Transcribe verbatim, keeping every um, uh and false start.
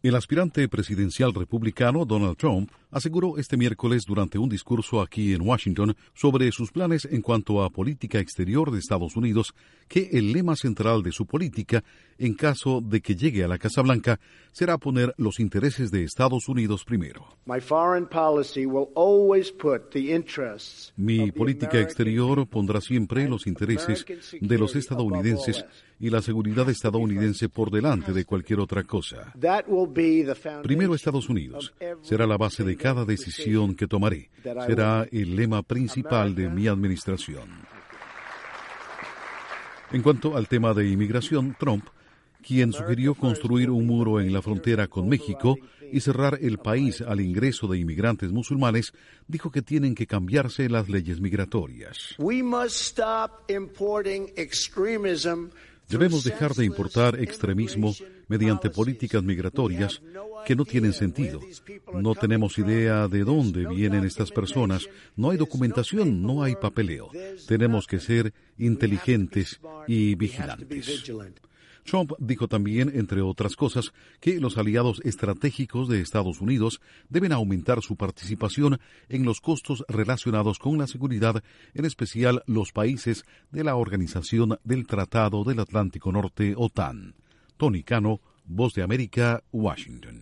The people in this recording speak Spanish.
El aspirante presidencial republicano Donald Trump aseguró este miércoles durante un discurso aquí en Washington sobre sus planes en cuanto a política exterior de Estados Unidos que el lema central de su política, en caso de que llegue a la Casa Blanca, será poner los intereses de Estados Unidos primero. Mi política exterior pondrá siempre los intereses de los estadounidenses y la seguridad estadounidense por delante de cualquier otra cosa. Primero Estados Unidos será la base de cada decisión que tomaré. Será el lema principal de mi administración. En cuanto al tema de inmigración, Trump, quien sugirió construir un muro en la frontera con México y cerrar el país al ingreso de inmigrantes musulmanes, dijo que tienen que cambiarse las leyes migratorias. Debemos dejar de importar extremismo mediante políticas migratorias que no tienen sentido. No tenemos idea de dónde vienen estas personas. No hay documentación, no hay papeleo. Tenemos que ser inteligentes y vigilantes. Trump dijo también, entre otras cosas, que los aliados estratégicos de Estados Unidos deben aumentar su participación en los costos relacionados con la seguridad, en especial los países de la Organización del Tratado del Atlántico Norte, OTAN. Tony Cano, Voz de América, Washington.